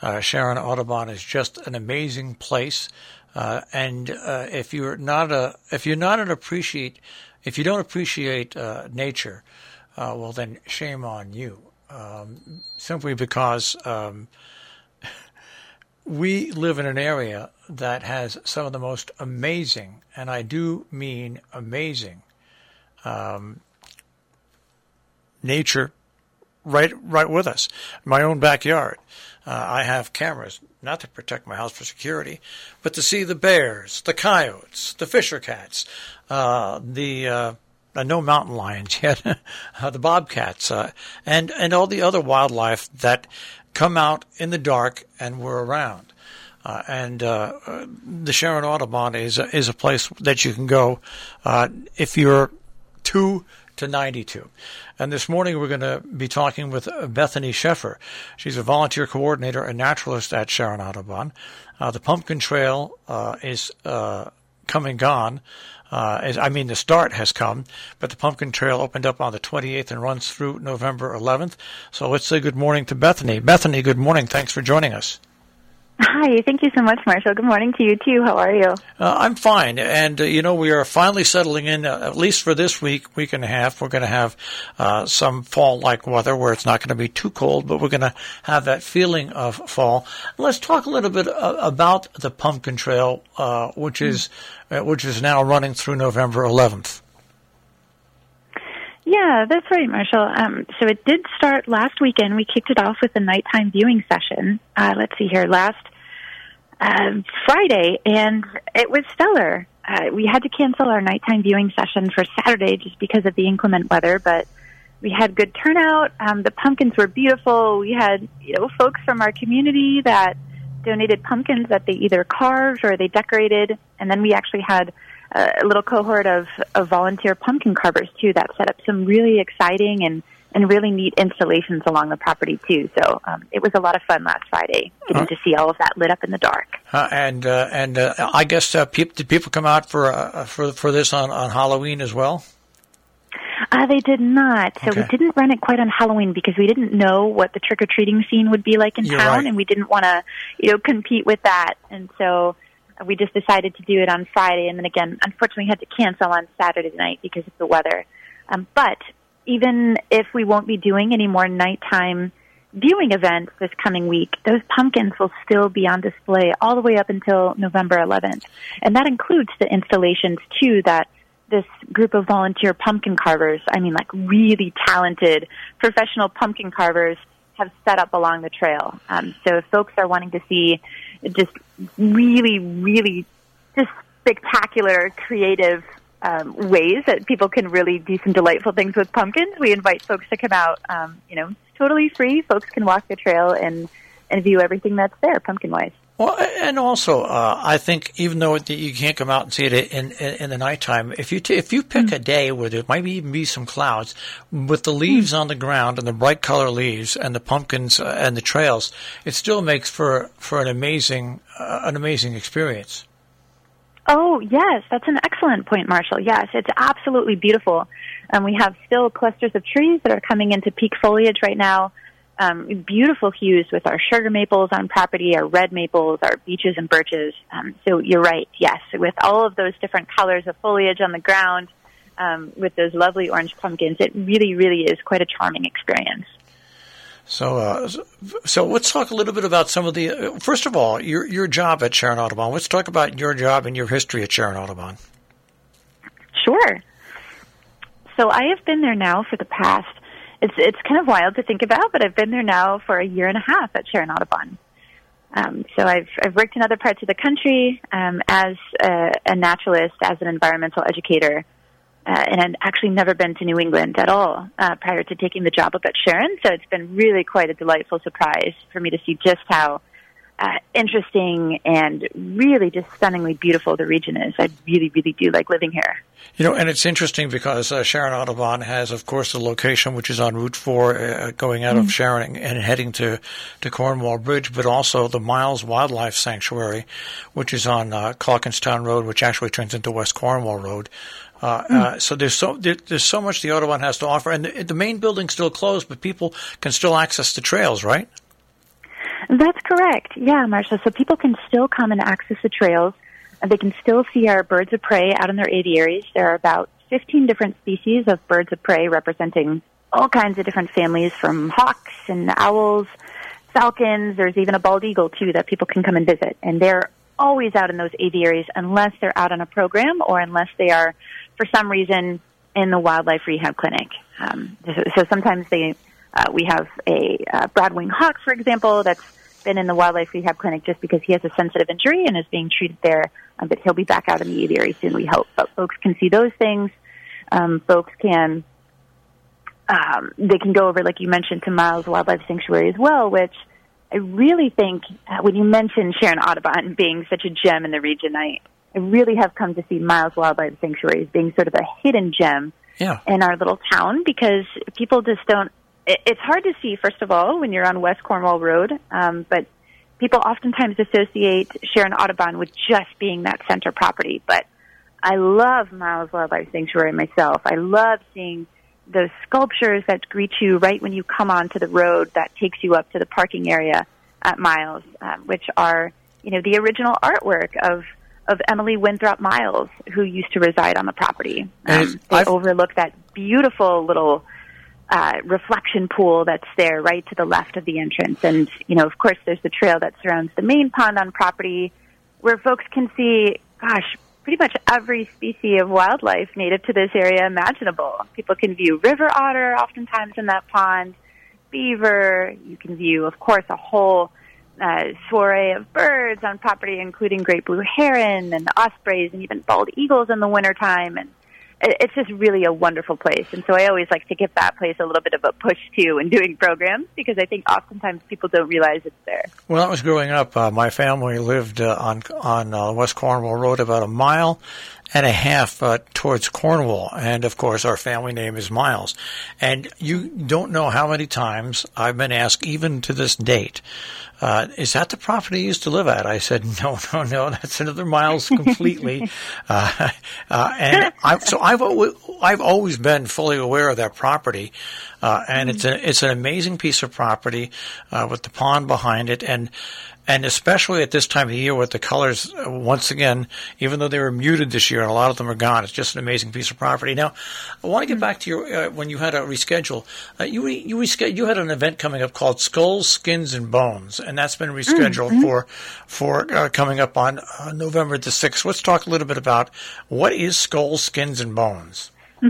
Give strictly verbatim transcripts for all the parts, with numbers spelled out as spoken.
Uh, Sharon Audubon is just an amazing place. Uh, and uh, if you're not a, if you're not an appreciate, if you don't appreciate uh, nature, uh, well then shame on you. Um, simply because um, we live in an area that has some of the most amazing, and I do mean amazing, um, nature right right with us. My own backyard. Uh, I have cameras, not to protect my house for security, but to see the bears, the coyotes, the fisher cats, uh, the uh, uh, no mountain lions yet, uh, the bobcats, uh, and and all the other wildlife that come out in the dark and we're around. Uh, and uh, the Sharon Audubon is a, is a place that you can go uh, if you're two to ninety-two. And this morning we're going to be talking with Bethany Sheffer. She's a volunteer coordinator and naturalist at Sharon Audubon. Uh, the Pumpkin Trail uh, is uh, come and gone. Uh, as, I mean, the start has come, but the Pumpkin Trail opened up on the twenty-eighth and runs through November eleventh. So let's say good morning to Bethany. Bethany, good morning. Thanks for joining us. Hi, thank you so much, Marshall. Good morning to you, too. How are you? Uh, I'm fine. And, uh, you know, we are finally settling in, uh, at least for this week, week and a half. We're going to have uh, some fall-like weather where it's not going to be too cold, but we're going to have that feeling of fall. Let's talk a little bit uh, about the Pumpkin Trail, uh, which is uh, which is now running through November eleventh. Yeah, that's right, Marshall. Um, so it did start last weekend. We kicked it off with a nighttime viewing session. Uh, let's see here, last uh, Friday, and it was stellar. Uh, we had to cancel our nighttime viewing session for Saturday just because of the inclement weather, but we had good turnout. Um, the pumpkins were beautiful. We had, you know, folks from our community that donated pumpkins that they either carved or they decorated, and then we actually had a little cohort of, of volunteer pumpkin carvers, too, that set up some really exciting and, and really neat installations along the property, too. So um, it was a lot of fun last Friday, getting uh, to see all of that lit up in the dark. Uh, and uh, and uh, I guess uh, pe- did people come out for uh, for for this on, on Halloween as well? Uh, they did not. So okay. We didn't run it quite on Halloween because we didn't know what the trick-or-treating scene would be like in You're town, right. and we didn't want to, you know, compete with that. And so we just decided to do it on Friday, and then again, unfortunately, had to cancel on Saturday night because of the weather. Um, but even if we won't be doing any more nighttime viewing events this coming week, those pumpkins will still be on display all the way up until November eleventh. And that includes the installations, too, that this group of volunteer pumpkin carvers, I mean, like really talented professional pumpkin carvers, have set up along the trail. Um, so if folks are wanting to see just really, really just spectacular, creative um, ways that people can really do some delightful things with pumpkins, we invite folks to come out. Um, you know, it's totally free. Folks can walk the trail and, and view everything that's there, pumpkin-wise. Well, and also, uh, I think even though you can't come out and see it in, in, in the nighttime, if you t- if you pick mm. a day where there might even be some clouds, with the leaves mm. on the ground and the bright color leaves and the pumpkins uh, and the trails, it still makes for for an amazing uh, an amazing experience. Oh yes, that's an excellent point, Marshall. Yes, it's absolutely beautiful. Um, we have still clusters of trees that are coming into peak foliage right now. Um, beautiful hues with our sugar maples on property, our red maples, our beeches and birches. Um, so you're right, yes, with all of those different colors of foliage on the ground, um, with those lovely orange pumpkins, it really, really is quite a charming experience. So, uh, so let's talk a little bit about some of the. Uh, first of all, your your job at Sharon Audubon. Let's talk about your job and your history at Sharon Audubon. Sure. So I have been there now for the past. It's it's kind of wild to think about, but I've been there now for a year and a half at Sharon Audubon. Um, so I've I've worked in other parts of the country um, as a, a naturalist, as an environmental educator, uh, and I'd actually never been to New England at all uh, prior to taking the job up at Sharon. So it's been really quite a delightful surprise for me to see just how uh, interesting and really just stunningly beautiful the region is. I really, really do like living here. You know, and it's interesting because uh, Sharon Audubon has, of course, the location which is on Route four uh, going out mm-hmm. of Sharon and heading to, to Cornwall Bridge, but also the Miles Wildlife Sanctuary, which is on uh, Clockenstown Road, which actually turns into West Cornwall Road. Uh, mm. uh, so there's so there, there's so much the Audubon has to offer, and the, the main building's still closed, but people can still access the trails, right? That's That's correct. Yeah, Marcia. So people can still come and access the trails, and they can still see our birds of prey out in their aviaries. There are about fifteen different species of birds of prey representing all kinds of different families, from hawks and owls, falcons. There's even a bald eagle, too, that people can come and visit. And they're always out in those aviaries unless they're out on a program or unless they are, for some reason, in the wildlife rehab clinic. Um, so, so sometimes they, uh, we have a uh, broadwing hawk, for example, that's been in the wildlife rehab clinic just because he has a sensitive injury and is being treated there, um, but he'll be back out in the aviary soon, we hope. But folks can see those things. Um, folks can, um, they can go over, like you mentioned, to Miles Wildlife Sanctuary as well, which I really think, uh, when you mentioned Sharon Audubon being such a gem in the region, I, I really have come to see Miles Wildlife Sanctuary as being sort of a hidden gem yeah. in our little town, because people just don't, it, it's hard to see, first of all, when you're on West Cornwall Road, um, but people oftentimes associate Sharon Audubon with just being that center property. But I love Miles Wildlife Sanctuary myself. I love seeing those sculptures that greet you right when you come onto the road that takes you up to the parking area at Miles, um, which are, you know, the original artwork of, of Emily Winthrop Miles, who used to reside on the property. Um, they I've... overlook that beautiful little uh, reflection pool that's there right to the left of the entrance. And, you know, of course, there's the trail that surrounds the main pond on property where folks can see, gosh, pretty much every species of wildlife native to this area imaginable. People can view river otter oftentimes in that pond, beaver. You can view, of course, a whole uh, soiree of birds on property, including great blue heron and ospreys and even bald eagles in the wintertime. And it's just really a wonderful place. And so I always like to give that place a little bit of a push, too, in doing programs, because I think oftentimes people don't realize it's there. When I was growing up, uh, my family lived uh, on on uh, West Cornwall Road about a mile and a half uh, towards Cornwall. And, of course, our family name is Miles. And you don't know how many times I've been asked, even to this date, Uh, is that the property you used to live at? I said, no, no, no, that's another Miles completely. uh, uh, and I, so I've I've always been fully aware of that property, uh, and it's a, it's an amazing piece of property uh, with the pond behind it, and and especially at this time of the year with the colors, uh, once again, even though they were muted this year and a lot of them are gone, it's just an amazing piece of property. Now, I want to get back to your uh, when you had a reschedule. Uh, you re, you reschedule, you had an event coming up called Skulls, Skins, and Bones, and that's been rescheduled mm-hmm. for for uh, coming up on uh, November the sixth. Let's talk a little bit about what is Skulls, Skins, and Bones.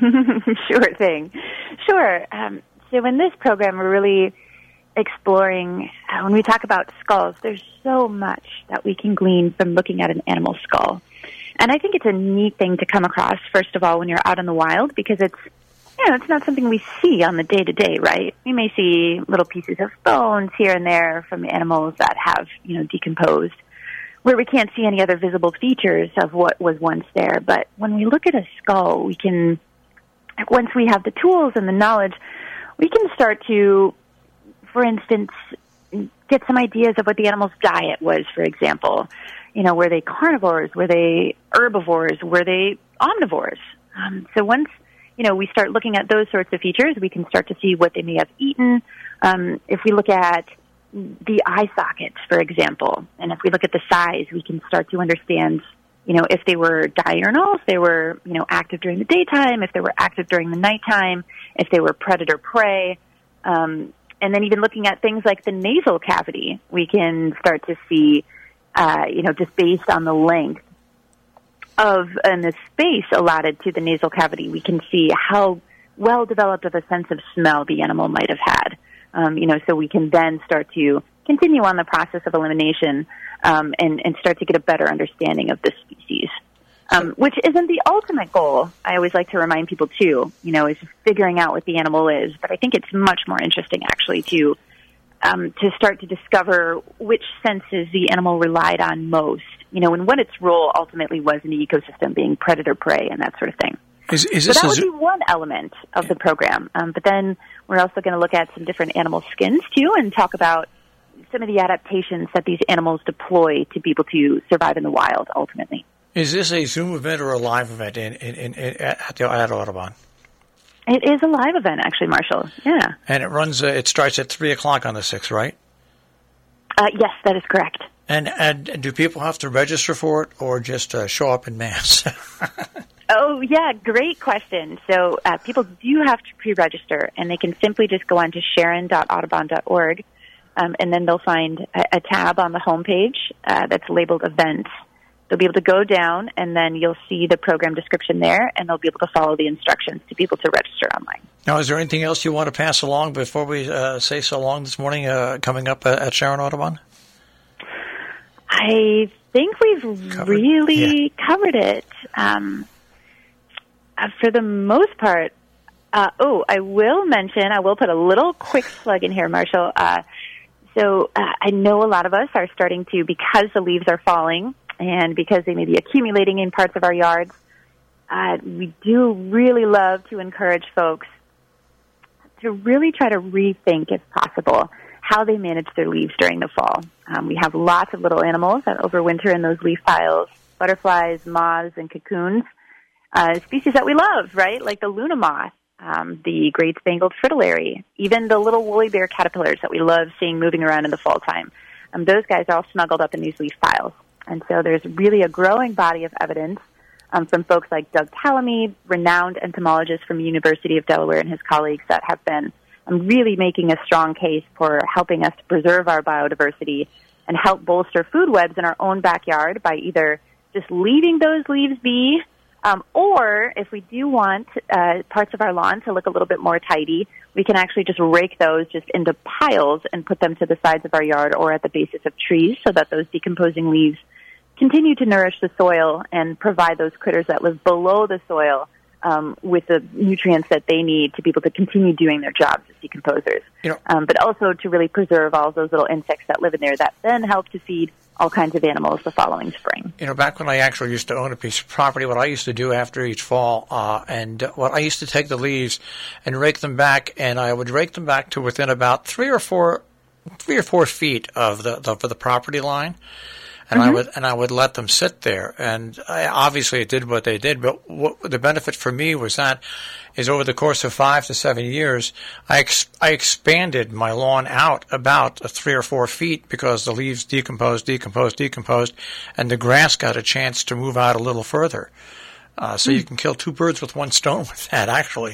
Sure thing. Sure. Um, so in this program, we're really exploring, uh, when we talk about skulls, there's so much that we can glean from looking at an animal skull. And I think it's a neat thing to come across, first of all, when you're out in the wild, because it's, you know, it's not something we see on the day-to-day, right? We may see little pieces of bones here and there from animals that have, you know, decomposed, where we can't see any other visible features of what was once there. But when we look at a skull, we can, once we have the tools and the knowledge, we can start to, for instance, get some ideas of what the animal's diet was, for example. You know, were they carnivores? Were they herbivores? Were they omnivores? Um, so once, you know, we start looking at those sorts of features, we can start to see what they may have eaten. Um, if we look at the eye sockets, for example, and if we look at the size, we can start to understand, you know, if they were diurnal, if they were, you know, active during the daytime, if they were active during the nighttime, if they were predator-prey. Um, and then even looking at things like the nasal cavity, we can start to see, uh, you know, just based on the length of and the space allotted to the nasal cavity, we can see how well developed of a sense of smell the animal might have had. Um, you know, so we can then start to continue on the process of elimination um, and, and start to get a better understanding of the species, um, which isn't the ultimate goal. I always like to remind people, too, you know, is figuring out what the animal is. But I think it's much more interesting, actually, to um, to start to discover which senses the animal relied on most, you know, and what its role ultimately was in the ecosystem, being predator-prey and that sort of thing. Is, is so this that would be one element of the program. Um, but then we're also going to look at some different animal skins, too, and talk about some of the adaptations that these animals deploy to be able to survive in the wild, ultimately. Is this a Zoom event or a live event in, in, in, in, at, the, at Audubon? It is a live event, actually, Marshall. Yeah. And it runs, uh, it starts at three o'clock on the sixth, right? Uh, yes, that is correct. And and do people have to register for it or just uh, show up in mass? Oh, yeah, great question. So uh, people do have to pre-register, and they can simply just go on to sharon dot audubon dot org, um, and then they'll find a, a tab on the homepage uh, that's labeled Events. They'll be able to go down, and then you'll see the program description there, and they'll be able to follow the instructions to be able to register online. Now, is there anything else you want to pass along before we uh, say so long this morning uh, coming up uh, at Sharon Audubon? I think we've covered. really yeah. covered it. Um, uh, for the most part, uh, oh, I will mention, I will put a little quick plug in here, Marshall. Uh, so uh, I know a lot of us are starting to, because the leaves are falling and because they may be accumulating in parts of our yards, uh, we do really love to encourage folks to really try to rethink, if possible, how they manage their leaves during the fall. Um, we have lots of little animals that overwinter in those leaf piles, butterflies, moths, and cocoons, uh, species that we love, right? Like the Luna moth, um, the great spangled fritillary, even the little woolly bear caterpillars that we love seeing moving around in the fall time. Um, those guys are all snuggled up in these leaf piles. And so there's really a growing body of evidence um, from folks like Doug Tallamy, renowned entomologist from the University of Delaware, and his colleagues that have been um, really making a strong case for helping us to preserve our biodiversity and help bolster food webs in our own backyard by either just leaving those leaves be, um, or if we do want uh, parts of our lawn to look a little bit more tidy, we can actually just rake those just into piles and put them to the sides of our yard or at the bases of trees so that those decomposing leaves continue to nourish the soil and provide those critters that live below the soil um, with the nutrients that they need to be able to continue doing their jobs as decomposers. You know, um, but also to really preserve all those little insects that live in there that then help to feed all kinds of animals the following spring. You know, back when I actually used to own a piece of property, what I used to do after each fall, uh, and uh, what I used to take the leaves and rake them back, and I would rake them back to within about three or four, three or four feet of the, the, of the property line. And mm-hmm. I would and I would let them sit there, and I, obviously it did what they did. But what, the benefit for me was that is over the course of five to seven years, I ex, I expanded my lawn out about three or four feet because the leaves decomposed, decomposed, decomposed, and the grass got a chance to move out a little further. Uh, so mm. you can kill two birds with one stone with that, actually.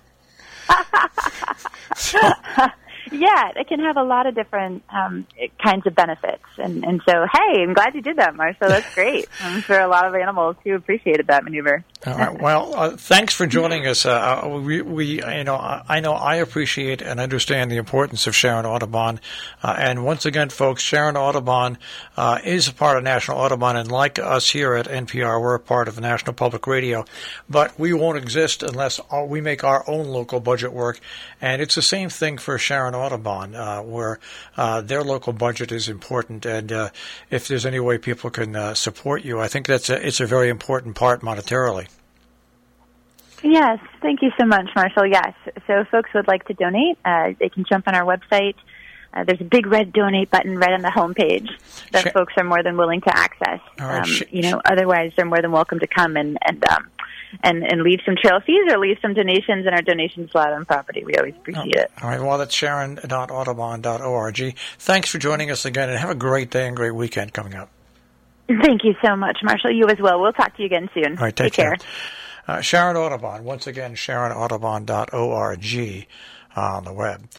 so, Yeah, it can have a lot of different um, kinds of benefits. And, and so, hey, I'm glad you did that, Marshall. That's great. I'm sure a lot of animals who appreciated that maneuver. All right. Well, uh, thanks for joining us. Uh, we, we, you know, I know I appreciate and understand the importance of Sharon Audubon. Uh, and once again, folks, Sharon Audubon uh, is a part of National Audubon, and like us here at N P R, we're a part of National Public Radio. But we won't exist unless we make our own local budget work. And it's the same thing for Sharon Audubon, uh, where uh, their local budget is important, and uh, if there's any way people can uh, support you, I think that's a, it's a very important part monetarily. Yes, thank you so much, Marshall. Yes, so if folks would like to donate, uh, they can jump on our website. Uh, there's a big red donate button right on the homepage that Sh- folks are more than willing to access. Right, um, sh- you know, otherwise they're more than welcome to come and and um, and, and leave some trail fees or leave some donations, and our donations allowed on property. We always appreciate oh, it. All right, well, that's sharon dot audubon dot org. Thanks for joining us again, and have a great day and great weekend coming up. Thank you so much, Marshall. You as well. We'll talk to you again soon. All right, take, take care. care. Uh, Sharon Audubon, once again, sharon audubon dot org uh, on the web.